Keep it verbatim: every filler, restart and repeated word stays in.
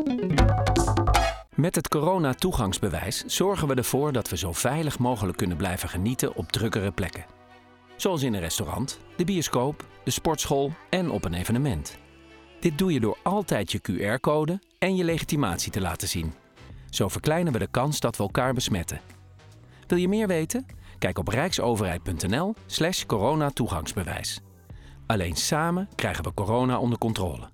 Met het corona-toegangsbewijs zorgen we ervoor dat we zo veilig mogelijk kunnen blijven genieten op drukkere plekken. Zoals in een restaurant, de bioscoop, de sportschool en op een evenement. Dit doe je door altijd je Q R-code en je legitimatie te laten zien. Zo verkleinen we de kans dat we elkaar besmetten. Wil je meer weten? Kijk op rijksoverheid.nl slash coronatoegangsbewijs. Alleen samen krijgen we corona onder controle.